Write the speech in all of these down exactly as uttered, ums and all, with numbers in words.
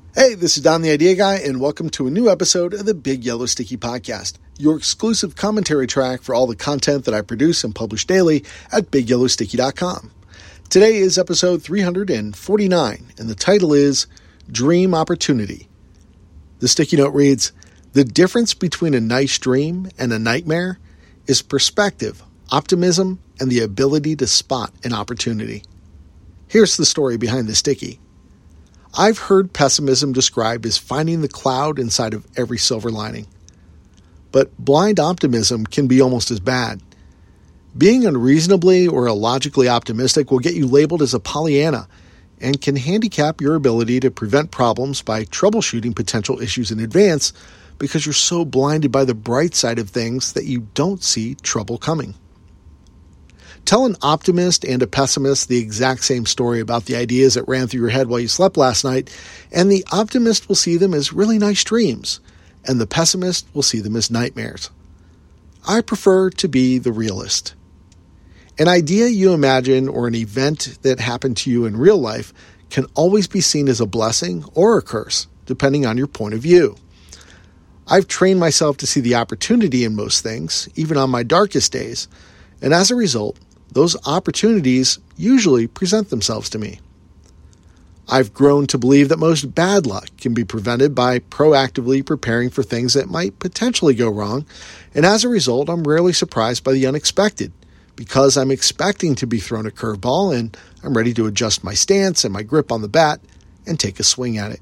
Hey, this is Don the Idea Guy, and welcome to a new episode of the Big Yellow Sticky Podcast, your exclusive commentary track for all the content that I produce and publish daily at big yellow sticky dot com. Today is episode three hundred forty-nine, and the title is Dream Opportunity. The sticky note reads, "The difference between a nice dream and a nightmare is perspective, optimism, and the ability to spot an opportunity." Here's the story behind the sticky. I've heard pessimism described as finding the cloud inside of every silver lining. But blind optimism can be almost as bad. Being unreasonably or illogically optimistic will get you labeled as a Pollyanna and can handicap your ability to prevent problems by troubleshooting potential issues in advance because you're so blinded by the bright side of things that you don't see trouble coming. Tell an optimist and a pessimist the exact same story about the ideas that ran through your head while you slept last night, and the optimist will see them as really nice dreams, and the pessimist will see them as nightmares. I prefer to be the realist. An idea you imagine or an event that happened to you in real life can always be seen as a blessing or a curse, depending on your point of view. I've trained myself to see the opportunity in most things, even on my darkest days, and as a result, those opportunities usually present themselves to me. I've grown to believe that most bad luck can be prevented by proactively preparing for things that might potentially go wrong, and as a result, I'm rarely surprised by the unexpected, because I'm expecting to be thrown a curveball and I'm ready to adjust my stance and my grip on the bat and take a swing at it.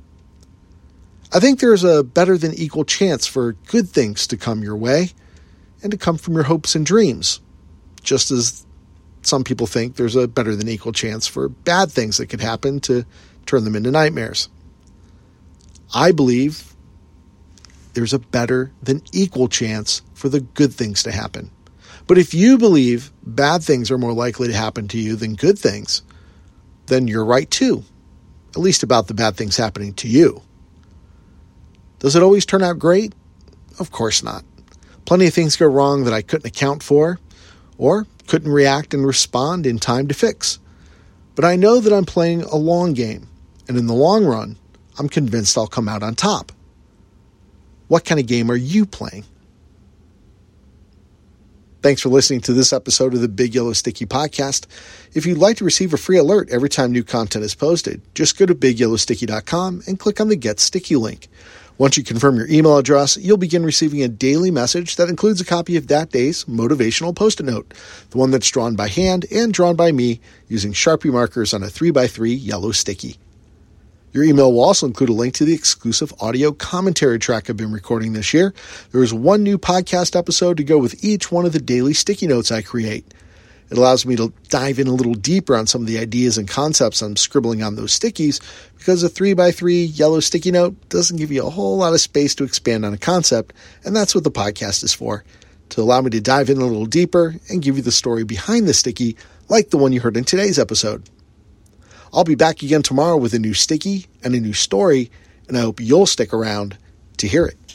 I think there's a better than equal chance for good things to come your way and to come from your hopes and dreams, just as some people think there's a better than equal chance for bad things that could happen to turn them into nightmares. I believe there's a better than equal chance for the good things to happen. But if you believe bad things are more likely to happen to you than good things, then you're right too, at least about the bad things happening to you. Does it always turn out great? Of course not. Plenty of things go wrong that I couldn't account for, or couldn't react and respond in time to fix. But I know that I'm playing a long game, and in the long run, I'm convinced I'll come out on top. What kind of game are you playing? Thanks for listening to this episode of the Big Yellow Sticky Podcast. If you'd like to receive a free alert every time new content is posted, just go to big yellow sticky dot com and click on the Get Sticky link. Once you confirm your email address, you'll begin receiving a daily message that includes a copy of that day's motivational Post-it note, the one that's drawn by hand and drawn by me using Sharpie markers on a three by three yellow sticky. Your email will also include a link to the exclusive audio commentary track I've been recording this year. There is one new podcast episode to go with each one of the daily sticky notes I create. It allows me to dive in a little deeper on some of the ideas and concepts I'm scribbling on those stickies, because a three by three yellow sticky note doesn't give you a whole lot of space to expand on a concept, and that's what the podcast is for, to allow me to dive in a little deeper and give you the story behind the sticky, like the one you heard in today's episode. I'll be back again tomorrow with a new sticky and a new story, and I hope you'll stick around to hear it.